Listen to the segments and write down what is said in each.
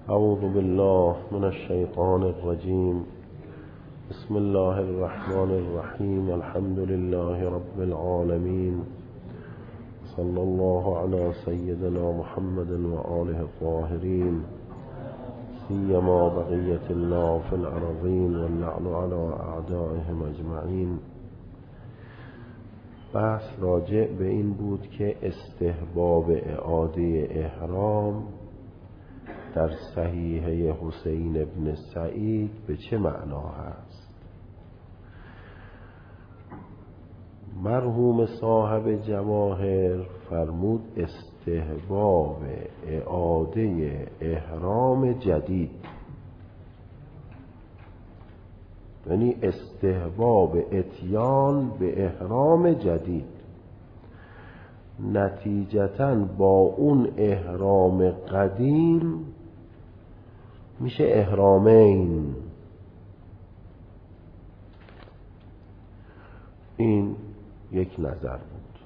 اعوذ بالله من الشیطان الرجیم. بسم الله الرحمن الرحیم. الحمد لله رب العالمین. صلی الله علی سیدنا محمد و آله الطاهرین، سیما بقیة الله فی الارضین واللعن علی اعدائهم اجمعین. بحث راجع به این بود که استحباب اعاده احرام در صحیحه حسین ابن سعید به چه معنا هست. مرحوم صاحب جواهر فرمود استحباب اعاده احرام جدید، یعنی استحباب اتیان به احرام جدید، نتیجتاً با اون احرام قدیم میشه احرامین. این یک نظر بود.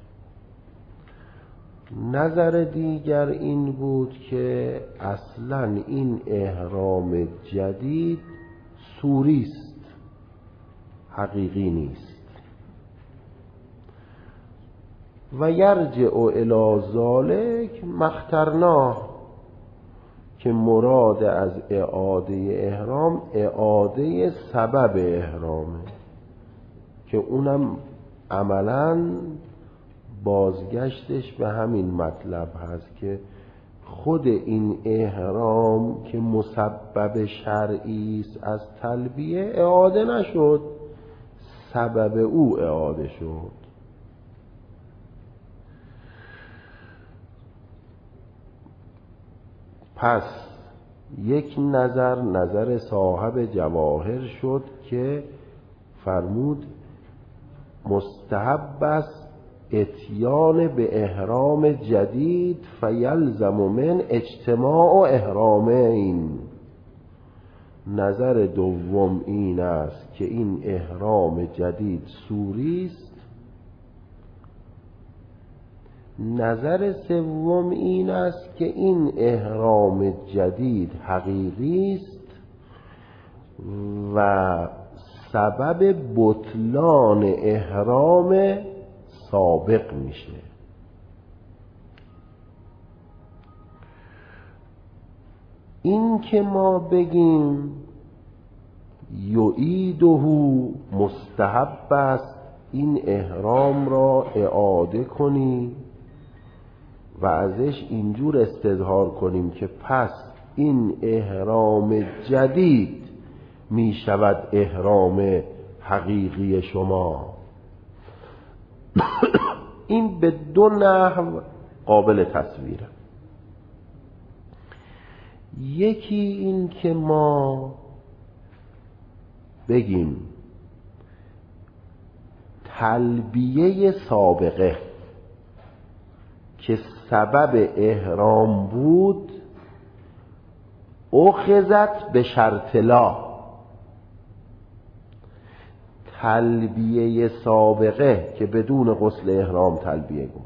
نظر دیگر این بود که اصلاً این احرام جدید صوری است، حقیقی نیست. و یرجع الی ذلک ما اخترناه، که مراد از اعاده احرام اعاده سبب احرامه، که اونم عملاً بازگشتش به همین مطلب هست که خود این احرام که مسبب شرعی است از تلبیه اعاده نشد، سبب او اعاده شد. پس یک نظر صاحب جواهر شد که فرمود مستحب است اتیان به احرام جدید فیلزم من اجتماع احرامین. نظر دوم این است که این احرام جدید صوری است. نظر سوم این است که این احرام جدید حقیقی است و سبب بطلان احرام سابق میشه. این که ما بگیم یعیده مستحب است این احرام را اعاده کنی و ازش اینجور استظهار کنیم که پس این احرام جدید می شود احرام حقیقی شما، این به دو نحو قابل تصویره. یکی این که ما بگیم تلبیه سابقه که سبب احرام بود اخذت به شرط لا. تلبیه سابقه که بدون غسل احرام تلبیه بود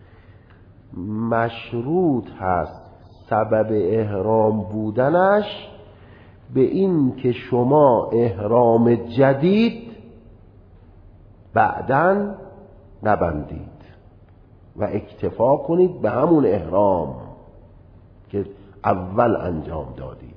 مشروط هست سبب احرام بودنش به این که شما احرام جدید بعداً نبندید و اکتفا کنید به همون احرام که اول انجام دادید.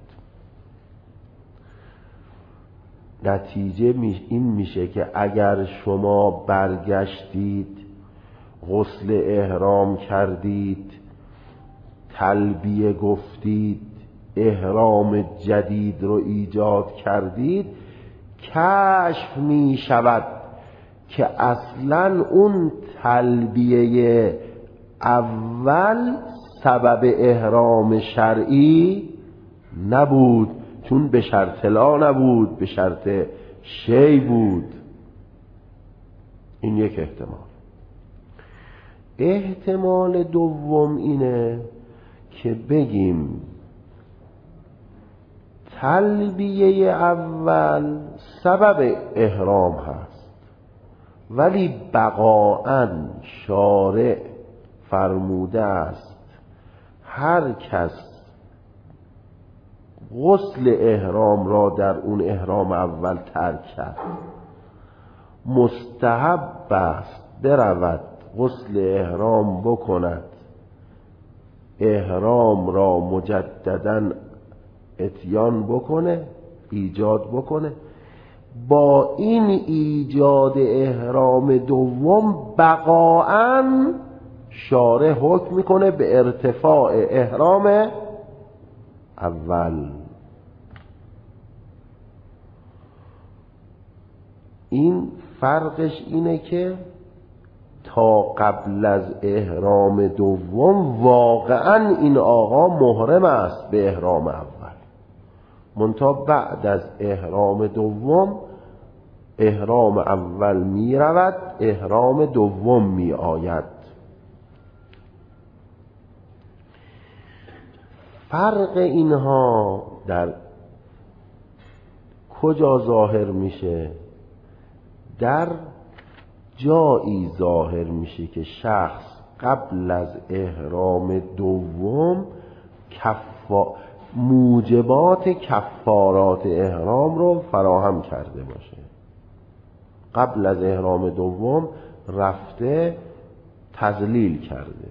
نتیجه این میشه که اگر شما برگشتید غسل احرام کردید، تلبیه گفتید، احرام جدید رو ایجاد کردید، کشف می شود که اصلا اون تلبیه اول سبب احرام شرعی نبود، چون به شرط لا نبود، به شرط شی بود. این یک احتمال. احتمال دوم اینه که بگیم تلبیه اول سبب احرام هست، ولی بقاءً شارع فرموده است هر کس غسل احرام را در اون احرام اول ترک کرد، مستحب است برود غسل احرام بکند، احرام را مجدداً اتیان بکنه، ایجاد بکنه. با این ایجاد احرام دوم بقاءً شارع حکم میکنه به ارتفاع احرام اول. این فرقش اینه که تا قبل از احرام دوم واقعا این آقا محرم است به احرام اول، منتها بعد از احرام دوم احرام اول می رود، احرام دوم می آید. فرق اینها در کجا ظاهر میشه؟ در جایی ظاهر میشه که شخص قبل از احرام دوم موجبات کفارات احرام رو فراهم کرده باشه. قبل از احرام دوم رفته تذلیل کرده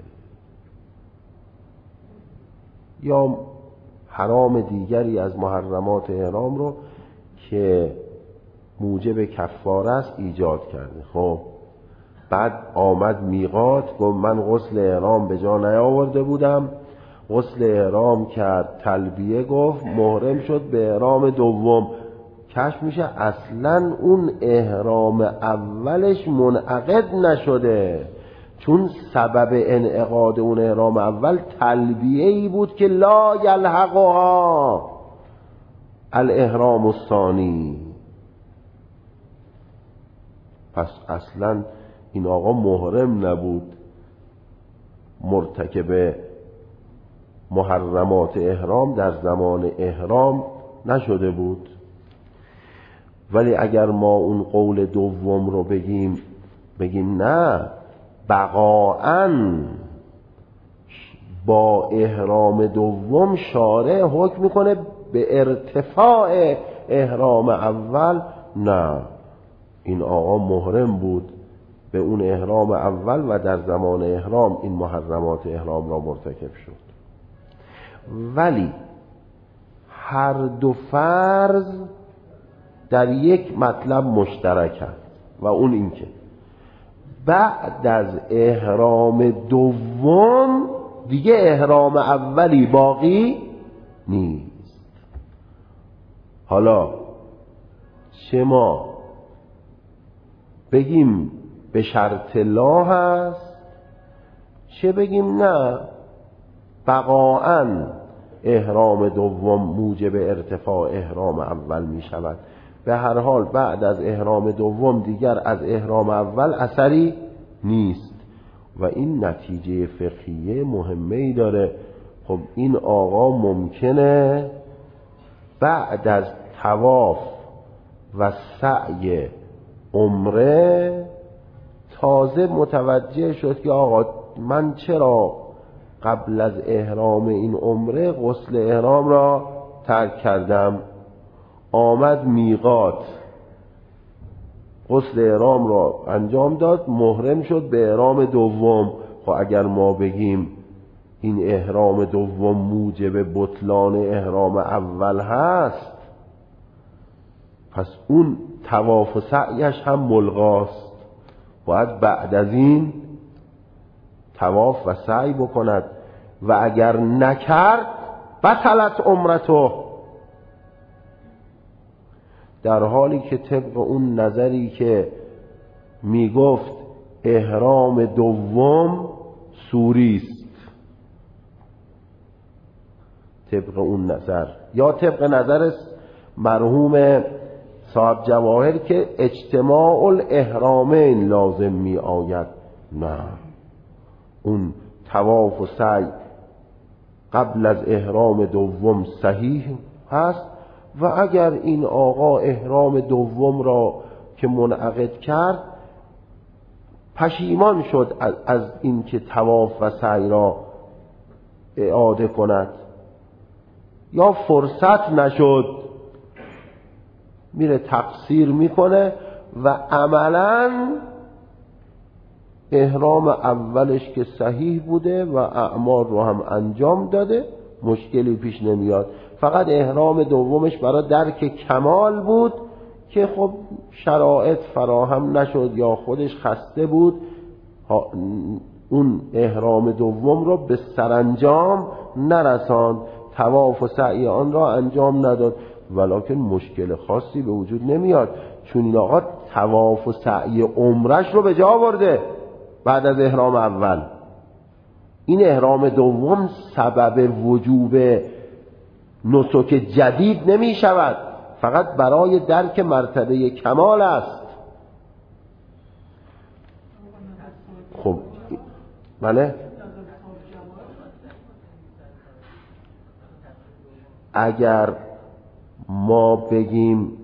یا حرام دیگری از محرمات احرام رو که موجب کفاره است ایجاد کرده. خب بعد آمد میقات، گفت من غسل احرام به جا نیاورده بودم، غسل احرام کرد، تلبیه گفت، محرم شد به احرام دوم. کشف میشه اصلا اون احرام اولش منعقد نشده، چون سبب انعقاد اون احرام اول تلبیه ای بود که لا یلحقها الاحرام الثانی. پس اصلا این آقا محرم نبود، مرتکب محرمات احرام در زمان احرام نشده بود. ولی اگر ما اون قول دوم رو بگیم نه، بقاءً با احرام دوم شارع حکم میکنه به ارتفاع احرام اول، نه، این آقا محرم بود به اون احرام اول و در زمان احرام این محرمات احرام را مرتکب شد. ولی هر دو فرض در یک مطلب مشترکند و اون این که بعد از احرام دوم دیگه احرام اولی باقی نیست. حالا چه ما بگیم به شرط لا هست، چه بگیم نه، بقاءً احرام دوم موجب ارتفاع احرام اول می شود. به هر حال بعد از احرام دوم دیگر از احرام اول اثری نیست و این نتیجه فقهیه مهمه‌ای داره. خب این آقا ممکنه بعد از طواف و سعی عمره تازه متوجه شد که آقا من چرا قبل از احرام این عمره غسل احرام را ترک کردم. آمد میقات، غسل احرام را انجام داد، محرم شد به احرام دوم. خب اگر ما بگیم این احرام دوم موجب بطلان احرام اول هست، پس اون طواف و سعیش هم ملغاست، باید بعد از این طواف و سعی بکند و اگر نکرد بطلت عمرته، در حالی که طبق اون نظری که میگفت احرام دوم سوری است، طبق اون نظر یا طبق نظر مرحوم صاحب جواهر که اجتماع الاحرامین لازم می آید، نه، اون طواف و سعی قبل از احرام دوم صحیح هست و اگر این آقا احرام دوم را که منعقد کرد پشیمان شد از این که طواف و سعی را اعاده کند یا فرصت نشد، میره تقصیر میکنه و عملاً احرام اولش که صحیح بوده و اعمال رو هم انجام داده، مشکلی پیش نمیاد. فقط احرام دومش برای درک کمال بود که خب شرایط فراهم نشد یا خودش خسته بود، اون احرام دوم رو به سرانجام نرساند، طواف و سعی آن را انجام نداد. ولکن مشکل خاصی به وجود نمیاد، چون این آقا طواف و سعی عمرش رو به جا آورده بعد از احرام اول. این احرام دوم سبب وجوب نسک جدید نمی شود، فقط برای درک مرتبه کمال است. خب بله، اگر ما بگیم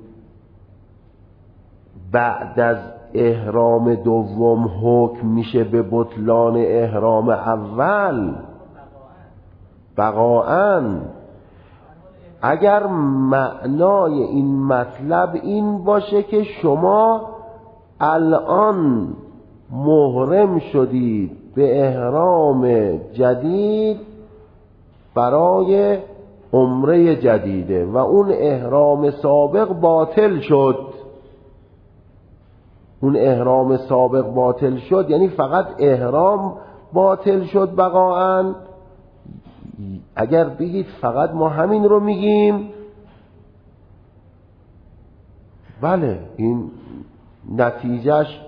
بعد از احرام دوم حکم میشه به بطلان احرام اول بقاءً، اگر معنای این مطلب این باشه که شما الان محرم شدید به احرام جدید برای عمره جدیده و اون احرام سابق باطل شد، اون احرام سابق باطل شد یعنی فقط احرام باطل شد بقاءً. اگر بگید فقط ما همین رو میگیم، بله این نتیجهش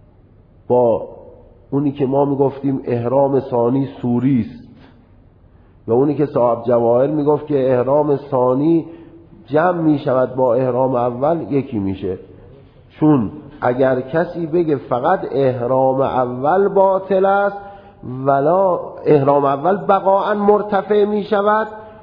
با اونی که ما میگفتیم احرام ثانی سوری است و اونی که صاحب جواهر میگفت که احرام ثانی جمع میشود با احرام اول یکی میشه. چون اگر کسی بگه فقط احرام اول باطل است ولا احرام اول بقاءً مرتفع می شود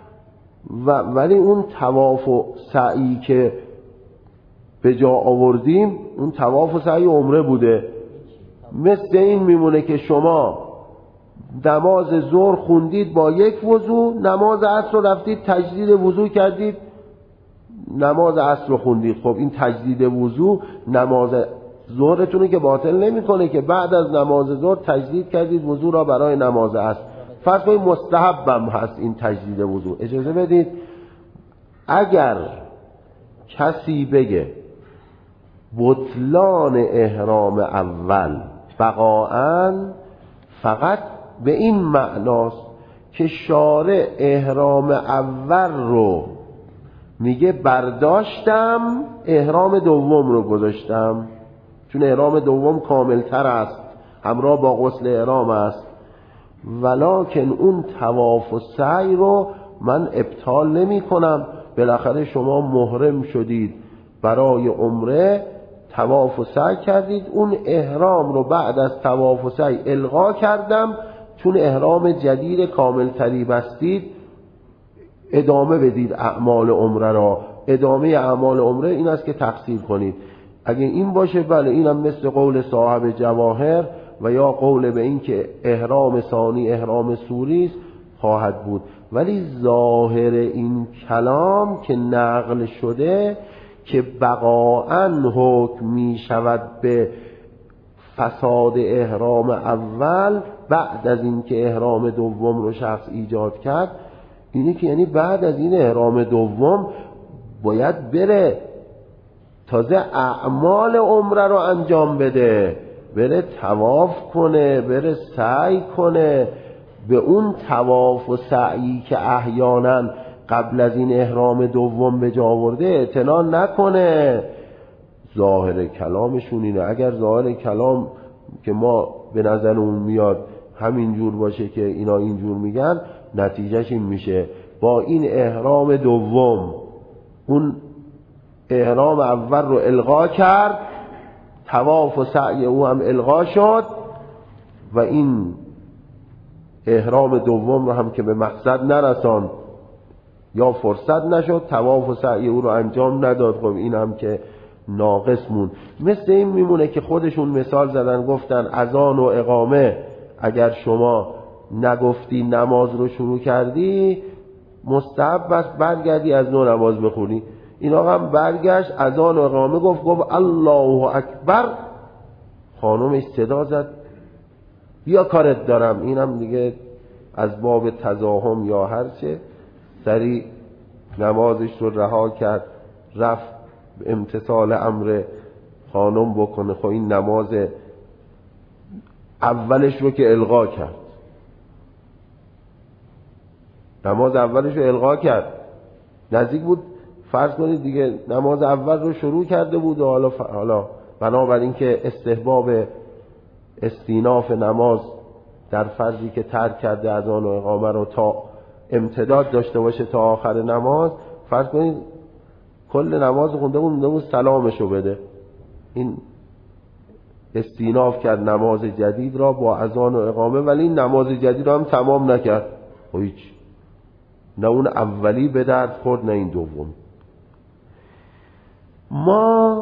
ولی اون طواف و سعی که به جا آوردیم اون طواف و سعی عمره بوده. مثل این میمونه که شما نماز ظهر خوندید با یک وضو، نماز عصر رفتید تجدید وضو کردید، نماز عصر رو خوندید. خب این تجدید وضو نماز ظهرتونه که باطل نمیکنه که بعد از نماز ظهر تجدید کردید وضو را برای نماز عصر. فرض کنید مستحبم هست این تجدید وضو. اجازه بدید اگر کسی بگه بطلان احرام اول بقاءً فقط به این معناست که شارع احرام اول رو میگه برداشتم احرام دوم رو گذاشتم، چون احرام دوم کاملتر است همراه با غسل احرام است، ولکن اون طواف و سعی رو من ابطال نمی کنم. بالاخره شما محرم شدید برای عمره، طواف و سعی کردید، اون احرام رو بعد از طواف و سعی الغا کردم، چون احرام جدید کاملتری بستید ادامه بدید اعمال عمره را. ادامه اعمال عمره این است که تقصیر کنید. اگه این باشه بله اینم مثل قول صاحب جواهر و یا قول به این که احرام ثانی احرام سوری است خواهد بود. ولی ظاهر این کلام که نقل شده که بقاءً حکم می شود به فساد احرام اول بعد از این که احرام دوم رو شخص ایجاد کرد، اینه که یعنی بعد از این احرام دوم باید بره تازه اعمال عمره رو انجام بده، بره طواف کنه، بره سعی کنه، به اون طواف و سعی که احیانا قبل از این احرام دوم به جا آورده اعتنا نکنه. ظاهر کلامشون اینه. اگر ظاهر کلام که ما به نظرمون میاد همین جور باشه که اینا اینجور میگن، نتیجهش این میشه با این احرام دوم اون احرام اول رو الغا کرد، طواف و سعی او هم الغا شد و این احرام دوم رو هم که به مقصد نرساند یا فرصت نشد، طواف و سعی او رو انجام نداد، خب این هم که ناقص مون. مثل این میمونه که خودشون مثال زدن گفتن اذان و اقامه اگر شما نگفتی نماز رو شروع کردی مستحب است برگردی از نو نماز بخونی. این آقا هم برگشت اذان و اقامه گفت الله اکبر. خانمش صدا زد بیا کارت دارم. اینم دیگه از باب تزاحم یا هرچه سریع نمازش رو رها کرد رفت امتثال امر خانم بکنه. خب این نماز اولش رو که الغا کرد، نماز اولش رو الغا کرد. نزدیک بود فرض کنید دیگه نماز اول رو شروع کرده بود و حالا بنابراین که استحباب استیناف نماز در فرضی که ترک کرده اذان و اقامه رو تا امتداد داشته باشه تا آخر نماز، فرض کنید کل نماز خونده بود سلامشو بده. این استیناف کرد نماز جدید را با اذان و اقامه، ولی این نماز جدید را هم تمام نکرد. هیچ، نه اون اولی به درد خورد نه این دوم. ما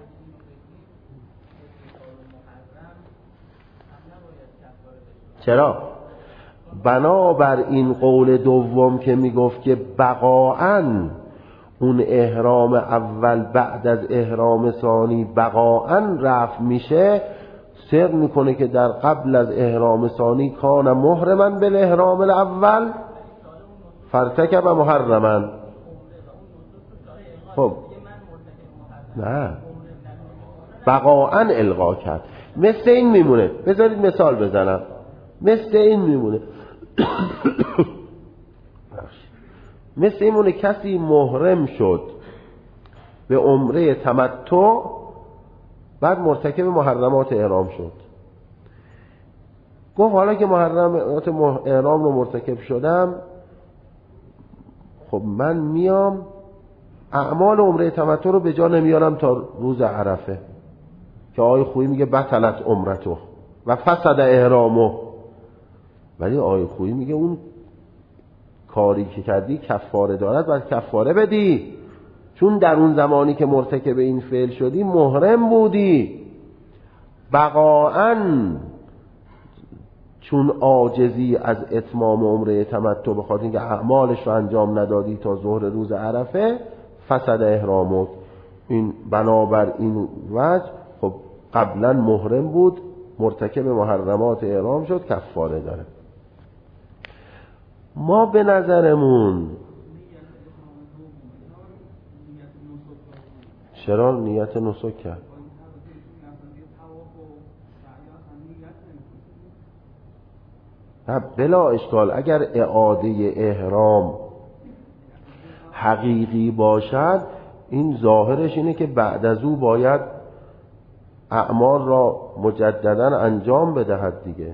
چرا؟ بنابر این قول دوم که میگفت که بقاءً اون احرام اول بعد از احرام ثانی بقاءً رفع میشه، سر میکنه که در قبل از احرام ثانی کان محرما بالاحرام الاول فارتکب محرما. خب نه، بقاءً الغا کرد. مثل این میمونه، بذارید مثال بزنم، مثل این میمونه مثل این میمونه کسی محرم شد به عمره تمتع، بعد مرتکب محرمات احرام شد. گفت حالا که محرمات احرام رو مرتکب شدم، خب من میام اعمال عمره تمتع رو به جا نمیارم تا روز عرفه، که آقای خویی میگه بطلت عمرته و فسد احرامه. ولی آقای خویی میگه اون کاری که کردی کفاره دارد، باید کفاره بدی، چون در اون زمانی که مرتکب این فعل شدی محرم بودی. بقاءً چون عاجزی از اتمام عمره تمتع به خاطر اینکه اعمالش رو انجام ندادی تا ظهر روز عرفه، فسد احرامت. این بنابر این وجه خب قبلا محرم بود، مرتکب محرمات احرام شد، کفاره داره. ما به نظرمون چرا نیت نسک کرد؟ بلا اشکال. اگر اعاده احرام حقیقی باشد، این ظاهرش اینه که بعد از او باید اعمال را مجددا انجام بدهد دیگه.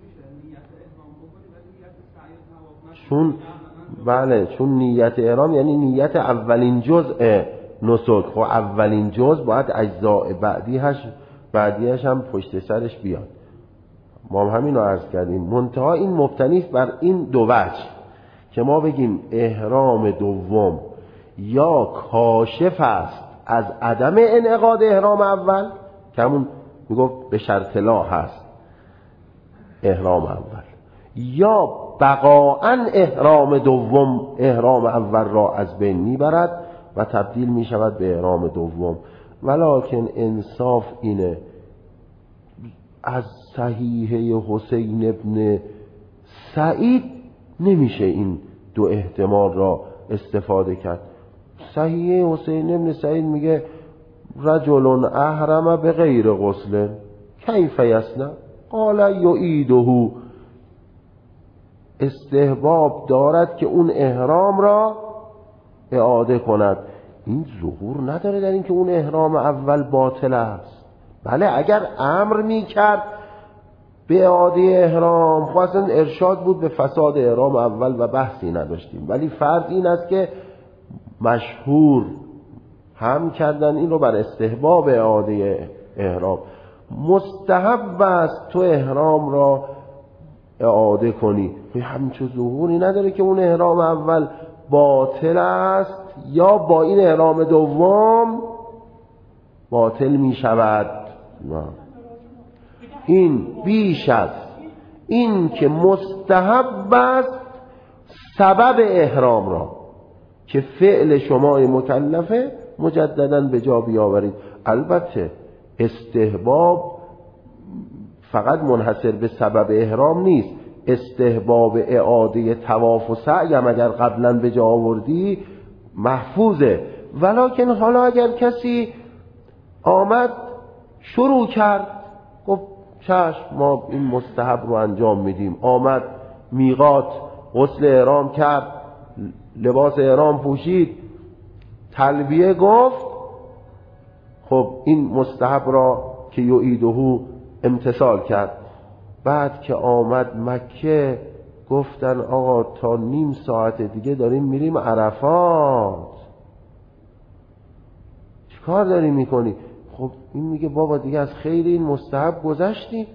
چون نیت احرام یعنی نیت اولین جزء نسک. خب اولین جزء باید اجزاء بعدیش هم پشت سرش بیاد. ما هم همین رو عرض کردیم. منتها این مبتنی است بر این دو وجه که ما بگیم احرام دوم یا کاشف است از عدم انعقاد احرام اول، که همون میگفت به شرط لا هست احرام اول، یا بقاءً احرام دوم احرام اول را از بین میبرد و تبدیل میشود به احرام دوم. ولکن انصاف اینه از صحیحه حسین ابن سعید نمیشه این دو احتمال را استفاده کرد. صحیحه حسین ابن سعید میگه رجل احرم به غیر غسل کیف یصنع قال یعیده، استحباب دارد که اون احرام را اعاده کند. این ظهور نداره در این که اون احرام اول باطل است. بله اگر امر میکرد به اعاده احرام، خب اصلا ارشاد بود به فساد احرام اول و بحثی نداشتیم. ولی فرض این است که مشهور هم کردن این رو بر استحباب اعاده احرام. مستحب است تو احرام را اعاده کنی. همچون ظهوری نداره که اون احرام اول باطل است یا با این احرام دوم باطل می شود. این بیش از این که مستحب است سبب احرام را که فعل شما مکلفه مجدداً به جا بیاورید. البته استحباب فقط منحصر به سبب احرام نیست، استحباب اعاده طواف و سعی هم اگر قبلا به جا آوردی محفوظه. ولکن حالا اگر کسی آمد شروع کرد گفت چشم ما این مستحب رو انجام میدیم، آمد میقات غسل احرام کرد، لباس احرام پوشید، تلبیه گفت، خب این مستحب را که یعیده امتثال کرد. بعد که آمد مکه گفتن آقا تا نیم ساعت دیگه داریم میریم عرفات، چیکار داری میکنی؟ خب این میگه بابا دیگه از خیر این مستحب گذشتیم،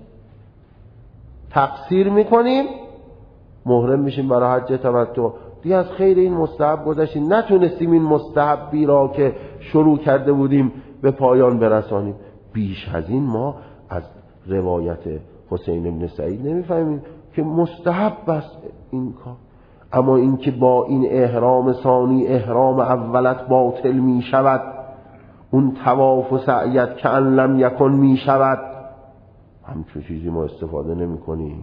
تقصیر میکنیم، محرم میشیم برای حج تمتع، دیگه از خیر این مستحب گذشتیم، نتونستیم این مستحبی را که شروع کرده بودیم به پایان برسانیم. بیش از این ما از روایت حسین بن سعید نمیفهمیم که مستحب است این کار. اما این که با این احرام ثانی احرام اولت باطل می شود، اون طواف و سعیت که ان لم یکن می شود، همچون چیزی ما استفاده نمی کنیم.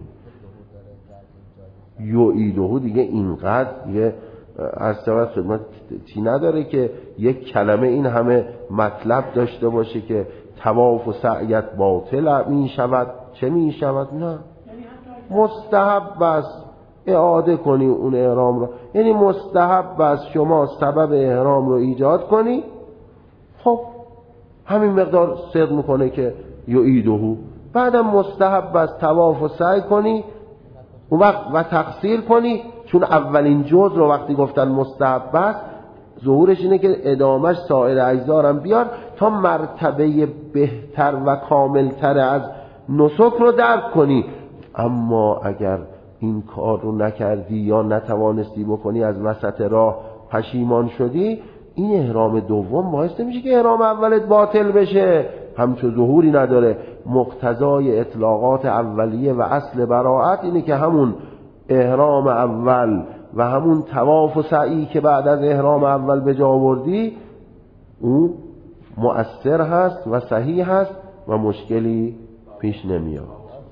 یعیده دیگه اینقدر دیگه از طرف خدمت چی نداره که یک کلمه این همه مطلب داشته باشه که طواف و سعیت باطل می شود. چه می شود؟ نه، مستحب است اعاده کنی اون احرام رو، یعنی مستحب است شما سبب احرام رو ایجاد کنی، خب همین مقدار صدق میکنه که یعیده. بعدم مستحب است طواف و سعی کنی اون وقت و تقصیر کنی، چون اولین جز رو وقتی گفتن مستحب است ظهورش اینه که ادامش سایر اجزا هم بیار تا مرتبه بهتر و کاملتر از نسک رو درک کنی. اما اگر این کار رو نکردی یا نتوانستی بکنی، از وسط راه پشیمان شدی، این احرام دوم باعث نمیشه که احرام اولت باطل بشه، همچون ظهوری نداره. مقتضای اطلاقات اولیه و اصل براءت اینه که همون احرام اول و همون طواف و سعی که بعد از احرام اول به جا آوردی اون مؤثر هست و صحیح هست و مشکلی پیش نمیاد.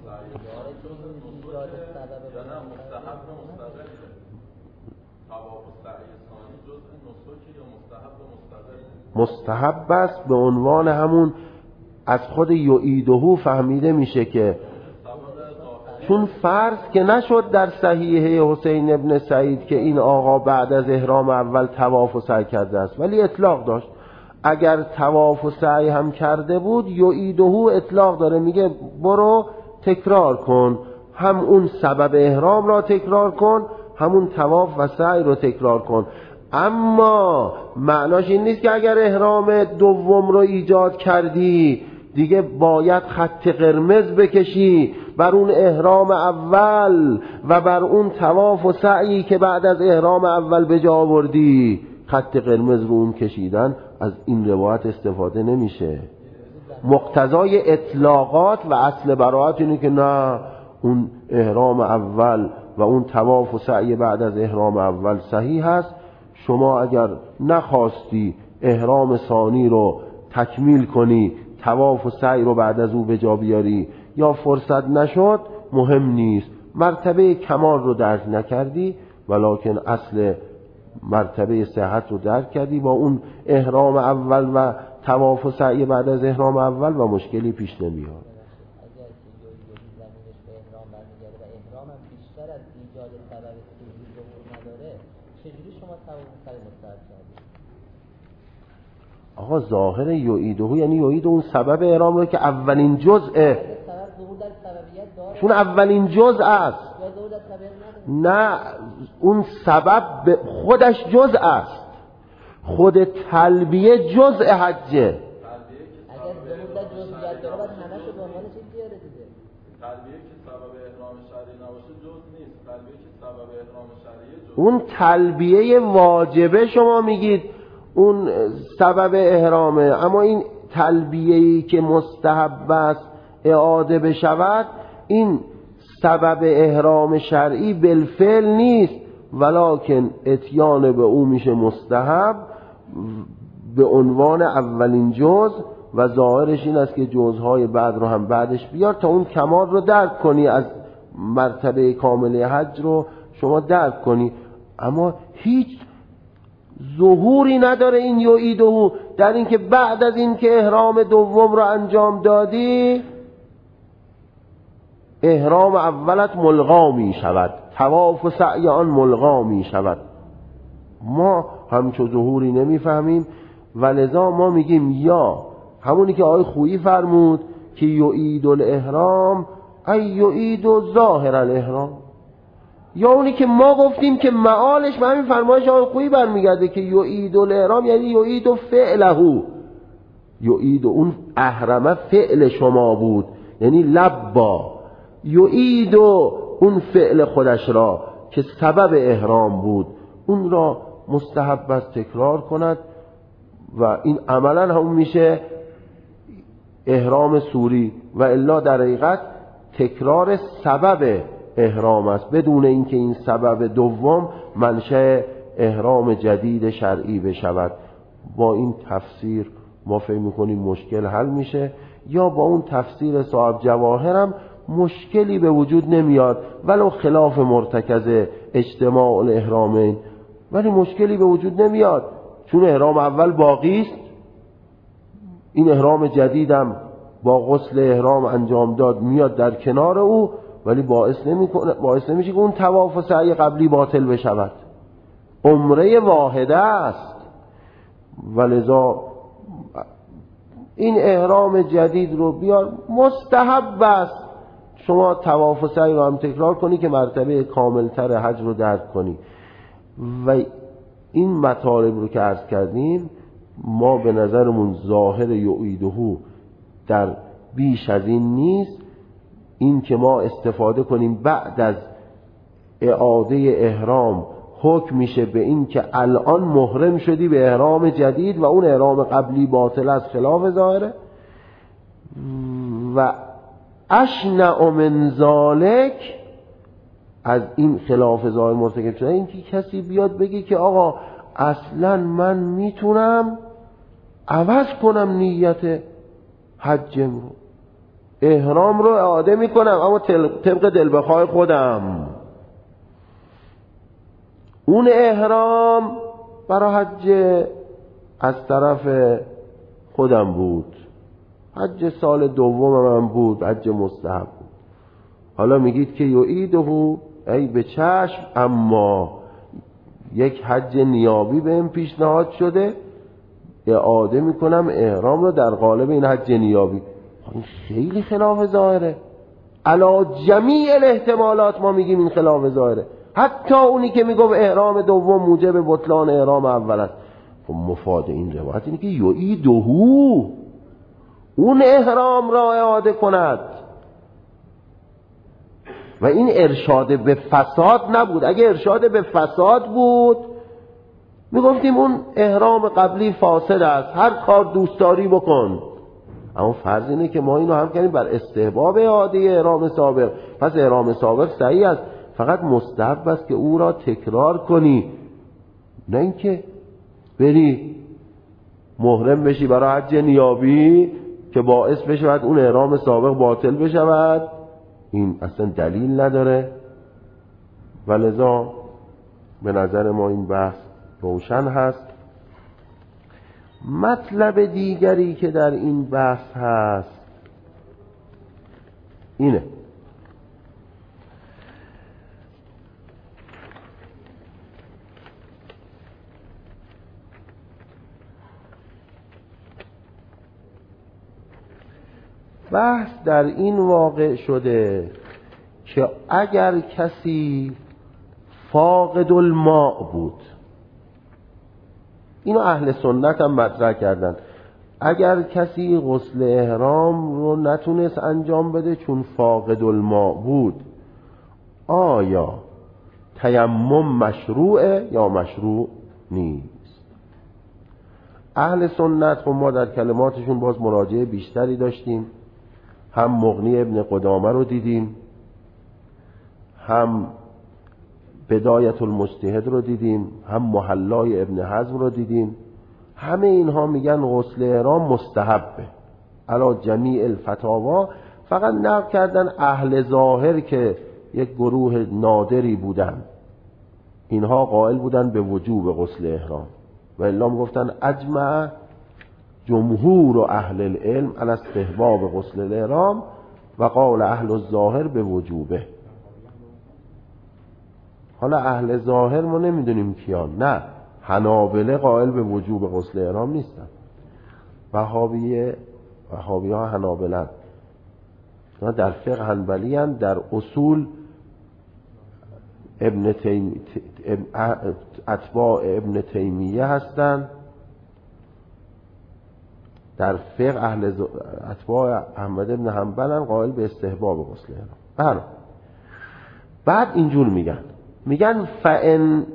مستحب است به عنوان همون از خود یعیده فهمیده میشه که چون فرض که نشد در صحیحه حسین ابن سعید که این آقا بعد از احرام اول طواف و سعی کرده است، ولی اطلاق داشت. اگر طواف و سعی هم کرده بود یعیده اطلاق داره، میگه برو تکرار کن، هم اون سبب احرام را تکرار کن، همون طواف و سعی رو تکرار کن. اما معناش این نیست که اگر احرام دوم رو ایجاد کردی دیگه باید خط قرمز بکشی بر اون احرام اول و بر اون طواف و سعی که بعد از احرام اول به جا آوردی. خط قرمز رو اون کشیدن از این روایت استفاده نمیشه. مقتضای اطلاقات و اصل براءت اینه که نه، اون احرام اول و اون طواف و سعی بعد از احرام اول صحیح هست. شما اگر نخواستی احرام ثانی رو تکمیل کنی، طواف و سعی رو بعد از او به جا بیاری یا فرصت نشد، مهم نیست، مرتبه کمال رو درک نکردی ولکن اصل مرتبه صحت رو درک کردی با اون احرام اول و طواف و سعی بعد از احرام اول و مشکلی پیش نمیاد. آقا ظاهر یعیده یعنی یعید اون سبب احرام رو که اولین جزءه، چون اولین جزء است. نه، اون سبب خودش جزء است، خود تلبیه جزء حجه. اگر ظهور جزئیات داره باید همه‌شو به عنوان چیز بیاره دیگه. تلبیه که سبب احرام شرعی نباشه جز نیست، تلبیه که سبب احرام شرعیه جز. اون تلبیه واجبه شما میگید اون سبب احرامه، اما این تلبیه‌ای که مستحب است اعاده بشود این سبب احرام شرعی بالفعل نیست، ولکن اتیان به او میشه مستحب به عنوان اولین جز و ظاهرش این است که جزهای بعد رو هم بعدش بیار تا اون کمال رو درک کنی، از مرتبه کامله حج رو شما درک کنی. اما هیچ ظهوری نداره این یعیده در این که بعد از این که احرام دوم رو انجام دادی احرام اولت ملغا می شود، طواف و سعی آن ملغا می شود. ما همچو ظهوری نمیفهمیم و لذا ما میگیم یا همونی که آقای خویی فرمود که یعید الاحرام ای یعید ظاهر الاحرام، یا اونی که ما گفتیم که معالش به همین فرمایش آقای خویی برمیگرده که یعید الاحرام یعنی یعید فعله، یعید اون احرمه فعل شما بود یعنی لبا، یعید اون فعل خودش را که سبب احرام بود اون را مستحب است تکرار کند و این عملا هم میشه احرام سوری و الا در حقیقت تکرار سبب احرام است بدون اینکه این سبب دوم منشأ احرام جدید شرعی بشود. با این تفسیر ما فکر می‌کنیم مشکل حل میشه، یا با اون تفسیر صاحب جواهر هم مشکلی به وجود نمیاد ولو خلاف مرتکز اجتماع الاحرامین، ولی مشکلی به وجود نمیاد چون احرام اول باقی است، این احرام جدیدم با غسل احرام انجام داد میاد در کنار او، ولی باعث نمیشه که اون طواف و سعی قبلی باطل بشود. عمره واحده است ولذا این احرام جدید رو بیار مستحب است شما طواف و سعی رو هم تکرار کنی که مرتبه کاملتر حج رو درک کنی. و این مطالب رو که عرض کردیم ما به نظرمون ظاهر یعیده در بیش از این نیست، این که ما استفاده کنیم بعد از اعاده احرام حکم میشه به این که الان محرم شدی به احرام جدید و اون احرام قبلی باطل از خلاف ظاهره. و اشنع من ذالک، از این خلاف ظاهر مرتکب شده این که کسی بیاد بگی که آقا اصلا من میتونم عوض کنم نیت حجم رو، احرام رو اعاده میکنم اما طبق دل بخواه خودم، اون احرام برای حج از طرف خودم بود، حج سال دوم من بود، حج مستحب بود، حالا میگید که یعیده ای به چشم اما یک حج نیابی بهم پیشنهاد شده اعاده میکنم احرام رو در قالب این حج نیابی. این خیلی خلاف ظاهره، علی جمیع الاحتمالات ما میگیم این خلاف ظاهره، حتی اونی که میگم احرام دوم موجب بطلان احرام اول است. خب مفاد این روایت اینه که یعیده اون احرام را اعاده کند و این ارشاد به فساد نبود. اگه ارشاد به فساد بود میگفتیم اون احرام قبلی فاسد است، هر کار دوست داری بکن، اما فرض اینه که ما اینو هم کنیم بر استحباب اعاده احرام سابق، پس احرام سابق صحیح است، فقط مستحب است که او را تکرار کنی، نه اینکه بری محرم بشی برای حج نیابی که باعث بشود اون احرام سابق باطل بشود. این اصلا دلیل نداره و لذا به نظر ما این بحث روشن هست. مطلب دیگری که در این بحث هست اینه بحث در این واقع شده که اگر کسی فاقد الماء بود، اینو اهل سنت هم مطرح کردن، اگر کسی غسل احرام رو نتونست انجام بده چون فاقد الماء بود، آیا تیمم مشروعه یا مشروع نیست؟ اهل سنت خب ما در کلماتشون باز مراجعه بیشتری داشتیم، هم مغنی ابن قدامه رو دیدیم، هم بدایت المجتهد رو دیدیم، هم محلای ابن حزم رو دیدیم. همه اینها میگن غسل احرام مستحبه علی جمیع الفتاوا. فقط نقل کردن اهل ظاهر که یک گروه نادری بودن، اینها قائل بودن به وجوب غسل احرام، و الا گفتن اجمع جمهور و اهل العلم علی استحباب غسل الاحرام و قال اهل الظاهر به وجوبه. حالا اهل ظاهر ما نمیدونیم کیان. نه، حنابله قائل به وجوب غسل احرام نیستن، وهابی ها حنابلن، در فقه حنبلی هستند، در اصول اتباع ابن تیمیه هستند، در فقه اتباع احمد ابن حنبل قائل به استحباب غسل احرام. بعد اینجور میگن فان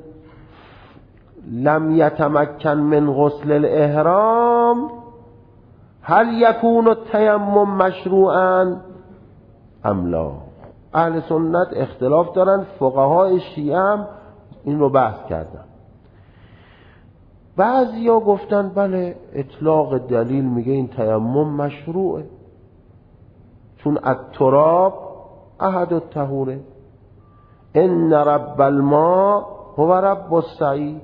لم یتمکن من غسل الاحرام هل یکون التیمم مشروعا ام لا. اهل سنت اختلاف دارن، فقهای شیعه هم این رو بحث کردن. بعضیا گفتن بله اطلاق دلیل میگه این تیمم مشروعه، چون التراب احد الطهوره، ان رب الماء هو رب السعید.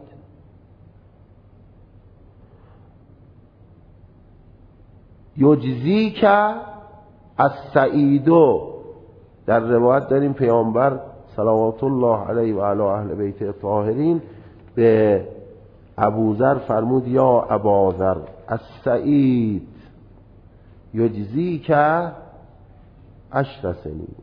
یجزیک السعیدو، در روایت داریم پیامبر صلوات الله علیه و علی اهل بیت الطاهرین به ابوذر فرمود یا اباذر السعید یجزیک 10 سنین.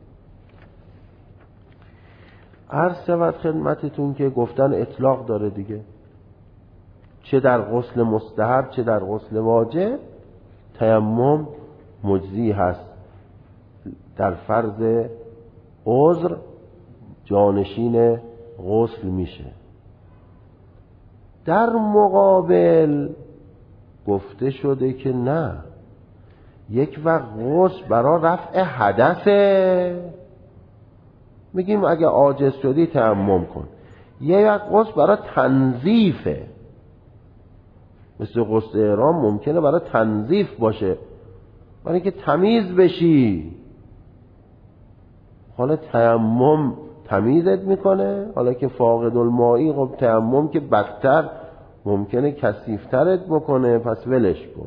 عرض شود خدمتتون که گفتن اطلاق داره دیگه، چه در غسل مستحب چه در غسل واجب تیمم مجزی هست. در فرض عذر جانشین غسل میشه. در مقابل گفته شده که نه، یک وقت غسل برای رفع حدثه، میگیم اگه عاجز شدی تیمم کن. یک وقت غسل برای تنظیفه، مثل غسل احرام ممکنه برای تنظیف باشه، برای اینکه تمیز بشی. حالا تیمم تمیزت میکنه، حالا که فاقد المائی، خب تیمم که بدتر ممکنه کثیفترت بکنه، پس ولش کن.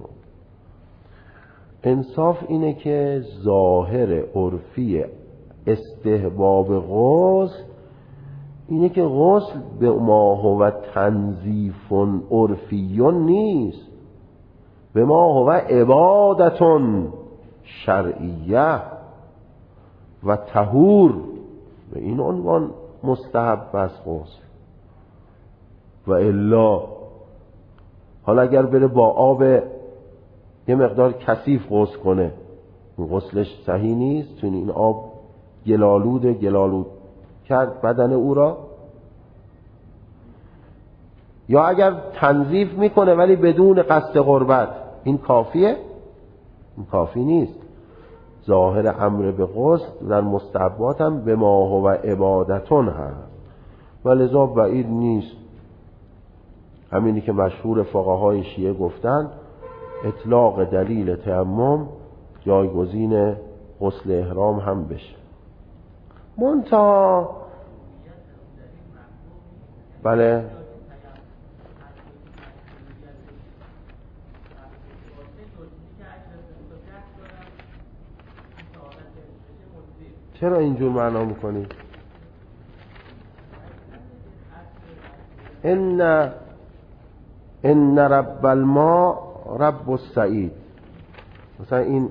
انصاف اینه که ظاهر عرفی استحباب غسل اینه که غسل به ما هو تنظیف عرفی نیست، به ما هو عبادت شرعیه و طهور. به این عنوان مستحب است غسل. و الا حالا اگر بره با آب یه مقدار کثیف غسل کنه، غسلش صحیح نیست، چون این آب گلالود کرد بدن او را. یا اگر تنظیف میکنه ولی بدون قصد قربت، این کافیه؟ این کافی نیست. ظاهر امر به غسل در مستحبات هم به ما هو عبادتون هست و لذا بعید نیست، همینی که مشهور فقهای شیعه گفتن، اطلاق دلیل تیمم جایگزین غسل احرام هم بشه. منتها بله چرا اینجور معنا میکنی؟ ان رب الماء رب السعید. مثلا این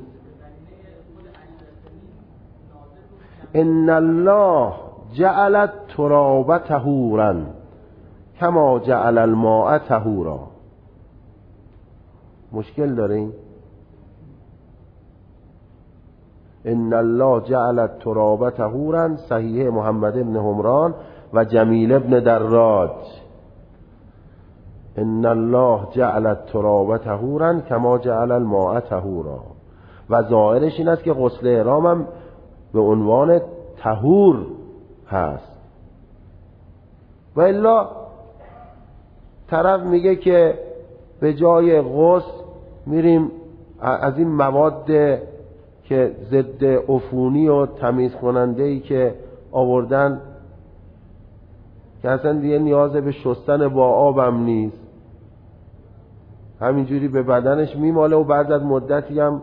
ان الله جعل التراب طهورا کما جعل الماء طهورا. مشکل داره این؟ ان الله جعل التراب طهورا، صحیح محمد ابن حمران و جمیل ابن دراج. ان الله جعل التراب طهورا کما جعل الماء طهورا. و ظاهرش این است که غسل احرام هم به عنوان طهور هست. و الا طرف میگه که به جای غسل میریم از این مواد که ضد عفونی و تمیز کننده‌ای که آوردن که اصلا دیگه نیاز به شستن با آبم نیست، همینجوری به بدنش میماله و بعد از مدتی هم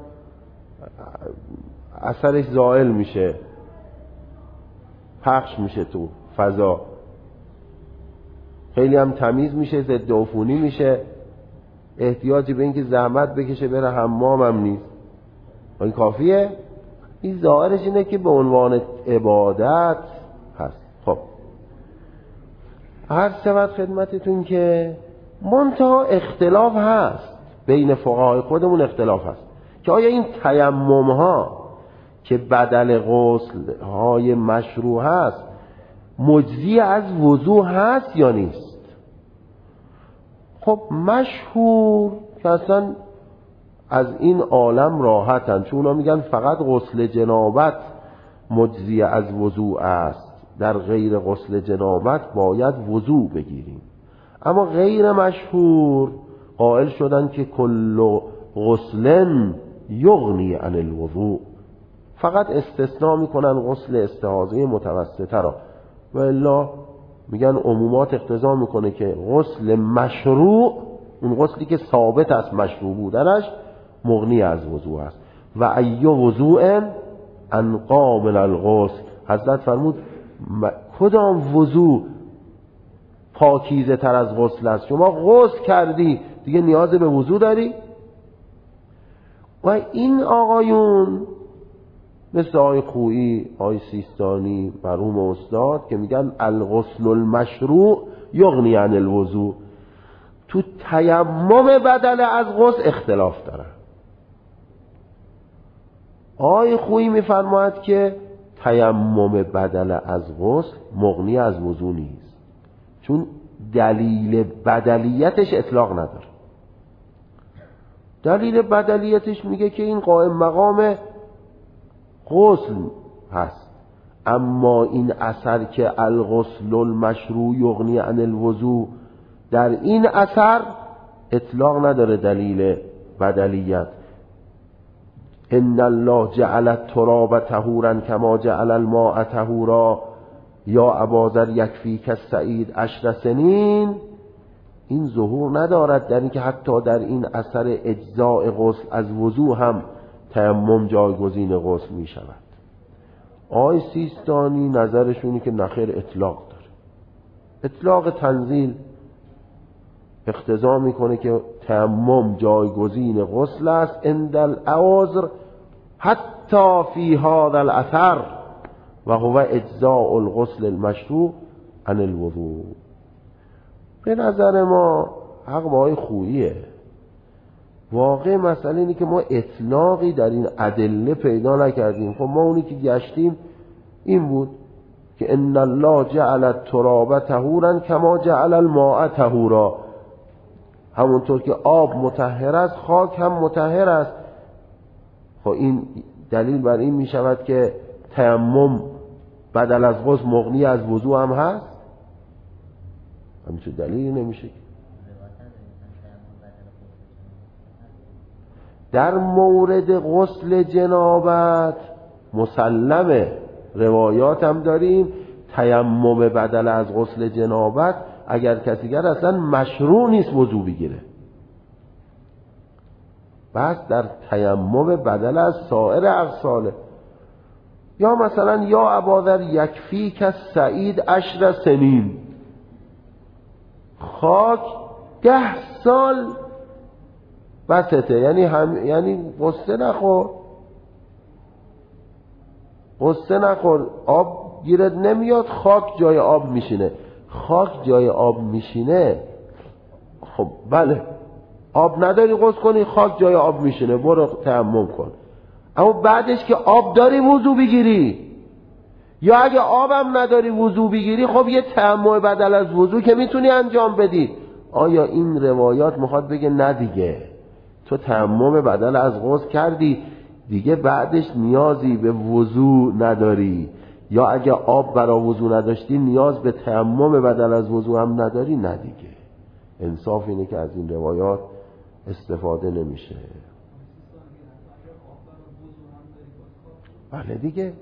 اثرش زائل میشه، پخش میشه تو فضا، خیلی هم تمیز میشه، ضد عفونی میشه، احتیاجی به اینکه زحمت بکشه بره حمام هم نیست. این کافیه؟ این ظاهرش اینه که به عنوان عبادت هست. خب عرض شود خدمتتون که منتها اختلاف هست بین فقهای خودمون، اختلاف هست که آیا این تیمم ها که بدل غسل های مشروع هست مجزی از وضو هست یا نیست. خب مشهور که اصلا از این عالم راحتن، چون اونا میگن فقط غسل جنابت مجزی از وضو است، در غیر غسل جنابت باید وضو بگیریم. اما غیر مشهور قائل شدن که کل غسل یغنی عن الوضو، فقط استثناء میکنن غسل استحاضه متوسطه را، و الا میگن عمومات اقتضا میکنه که غسل مشروع، اون غسلی که ثابت است مشروع بودنش، مغنی از وضو است. و ای وضوء انقی من الغسل، حضرت فرمود کدام وضو پاکیزه تر از غسل است؟ شما غسل کردی دیگه نیاز به وضو داری؟ و این آقایون مثل آقای خویی، آقای سیستانی، مرحوم استاد که میگن الغسل المشروع یغنی عن الوضو، تو تیمم بدل از غسل اختلاف داره. آقای خویی میفرماید که تیمم بدل از غسل مغنی از وضو نیست، چون دلیل بدلیتش اطلاق نداره. دلیل بدلیتش میگه که این قائم مقام غسل هست، اما این اثر که الغسل المشروع یغنی عن الوضو، در این اثر اطلاق نداره دلیل بدلیت. ان الله جعل التراب طهورا کما جعل الماء طهورا یا اباذر یکفیک السعید 10 سنین، این ظهور ندارد در اینکه حتی در این اثر اجزاء غسل از وضو هم تیمم جایگزین غسل می شود. آقای سیستانی نظرشونی که نخیر اطلاق داره، اطلاق تنزیل اقتضا میکنه که تیمم جایگزین غسل است عند العذر حتی فی هذا الاثر و هو اجزاء الغسل المشروع عن الوضوء. به نظر ما حق با آقای خوییه. واقع مسئله اینه که ما اطلاقی در این ادله پیدا نکردیم. خب ما اونی که گشتیم این بود که ان الله جعل التراب طهورا کما جعل الماء طهورا، همونطور که آب مطهر است خاک هم مطهر است. خب این دلیل بر این می شود که تیمم بدل از غسل مغنی از وضو هم هست؟ همچون دلیلی نمیشه. در مورد غسل جنابت مسلمه، روایات هم داریم تیمم بدل از غسل جنابت اگر کسی گر اصلا مشروع نیست وضو بگیره، بس در تیمم بدل از سایر اغساله. یا مثلا یا اباذر یکفیک السعید 10 سنین، خاک 10 سال بسته، یعنی قصه نخور، آب گیرت نمیاد، خاک جای آب میشینه. خاک جای آب میشینه، خب بله آب نداری غسل کنی، خاک جای آب میشینه، برو تیمم کن. اما بعدش که آب داری وضو بگیری، یا اگه آبم نداری وضو بگیری، خب یه تیمم بدل از وضو که میتونی انجام بدی. آیا این روایات میخواد بگه نه دیگه تو تیمم بدل از غسل کردی دیگه بعدش نیازی به وضو نداری، یا اگه آب برای وضو نداشتی نیاز به تیمم بدل از وضو هم نداری؟ نه دیگه. انصاف اینه که از این روایات استفاده نمیشه. بله دیگه،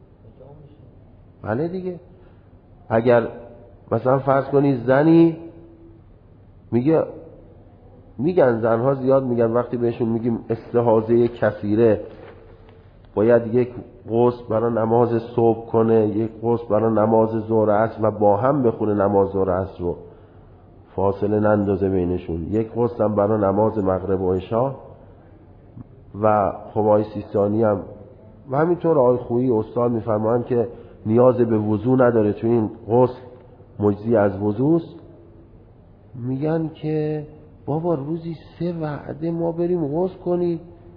بله دیگه. اگر مثلا فرض کنی زنی، میگن زنها زیاد میگن وقتی بهشون میگیم استحاضه کثیره باید یک غسل برای نماز صبح کنه، یک غسل برای نماز ظهر و عصر و با هم بخونه نماز ظهر و عصر رو، فاصله نندازه بینشون، یک غسل هم برای نماز مغرب و عشا. و خب آقای سیستانی هم و همینطور آقای خویی استاد میفرمایند که نیاز به وضو نداره، چون این غسل مجزی از وضوست. میگن که بابا روزی 3 وعده ما بریم غسل کنیم،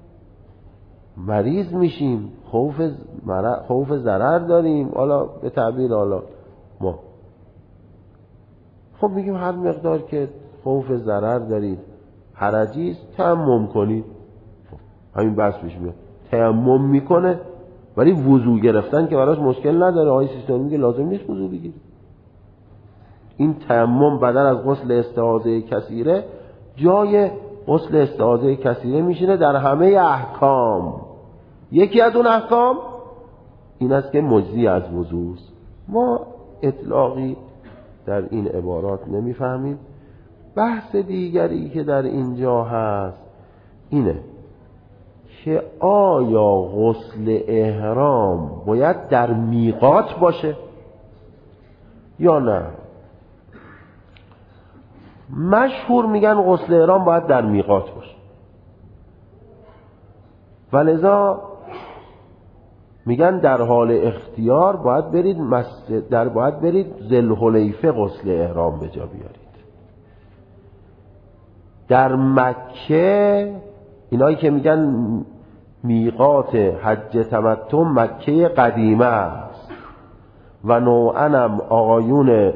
مریض میشیم، خوف ضرر داریم. حالا به تعبیر حالا ما خب میگیم هر مقدار که خوف ضرر دارید، حرجی است، تیمم کنید. همین بس پیش میاد، تیمم میکنه، ولی وضو گرفتن که براش مشکل نداره. آقای سیستانی میگه لازم نیست وضو بگیرید. این تیمم بدل از غسل استحاضه کثیره جای غسل استحاضه کثیره میشینه در همه احکام. یکی از اون احکام این است که مجزی از وضوست. ما اطلاقی در این عبارات نمیفهمیم. بحث دیگری که در اینجا هست اینه که آیا غسل احرام باید در میقات باشه یا نه؟ مشهور میگن غسل احرام باید در میقات باشه، ولذا میگن در حال اختیار باید برید ذوالحلیفه غسل احرام به جا بیارید. در مکه اینایی که میگن میقات حج تمتع مکه قدیمه است و نوعاً آقایون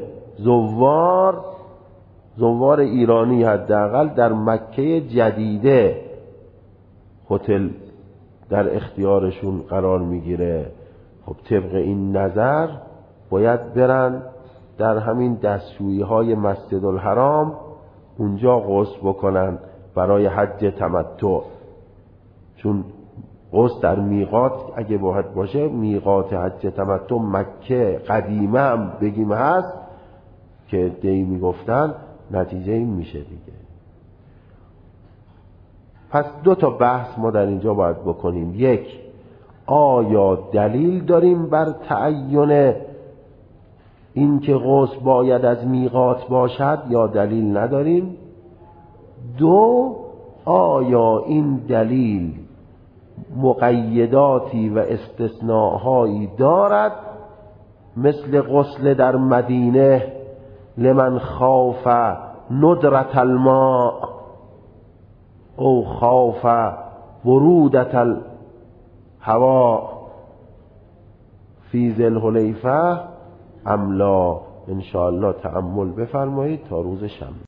زوار ایرانی حداقل در مکه جدیده هتل در اختیارشون قرار میگیره. خب طبق این نظر باید برن در همین دستشویی های مسجد الحرام اونجا غسل بکنن برای حج تمتع، چون غسل در میقات اگه باید باشه میقات حج تمتع مکه قدیمه هم بگیم هست که دی میگفتن، نتیجه این میشه دیگه. پس 2 تا بحث ما در اینجا باید بکنیم. یک، آیا دلیل داریم بر تعین این که غسل باید از میقات باشد یا دلیل نداریم؟ 2، آیا این دلیل مقیداتی و استثناءهایی دارد مثل غسل در مدینه لمن خاف ندرت الماء او خاف ورودت الهواء فی ذوالحلیفه ام لا؟ انشاءالله تأمل بفرمایید تا روز شنبه.